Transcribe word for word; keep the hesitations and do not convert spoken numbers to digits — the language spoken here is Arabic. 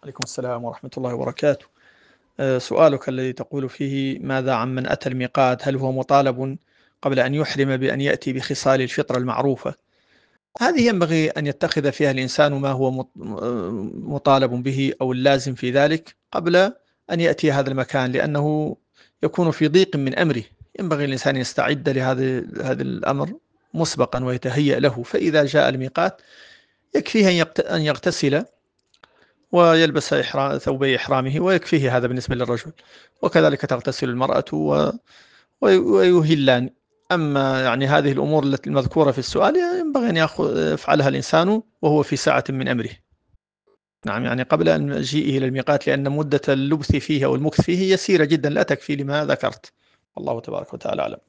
عليكم السلام ورحمة الله وبركاته. آه، سؤالك الذي تقول فيه: ماذا عن من أتى الميقات؟ هل هو مطالب قبل أن يحرم بأن يأتي بخصال الفطرة المعروفة؟ هذه ينبغي أن يتخذ فيها الإنسان ما هو مط- آه، مطالب به أو اللازم في ذلك قبل أن يأتي هذا المكان، لأنه يكون في ضيق من أمره. ينبغي الإنسان أن يستعد لهذا هذا الأمر مسبقا ويتهيأ له، فإذا جاء الميقات يكفيه أن يقت- أن يغتسل ويلبس إحرا- ثوبي إحرامه، ويكفيه هذا بالنسبة للرجل، وكذلك تغتسل المرأة و... وي- ويهلان. أما يعني هذه الأمور التي المذكورة في السؤال ينبغي أن يأخذ يفعلها الإنسان وهو في ساعة من أمره. نعم، يعني قبل أن مجيئه إلى الميقات، لأن مدة اللبث فيه أو المكث فيه يسيرة جدا لا تكفي لما ذكرت. الله تبارك وتعالى أعلم.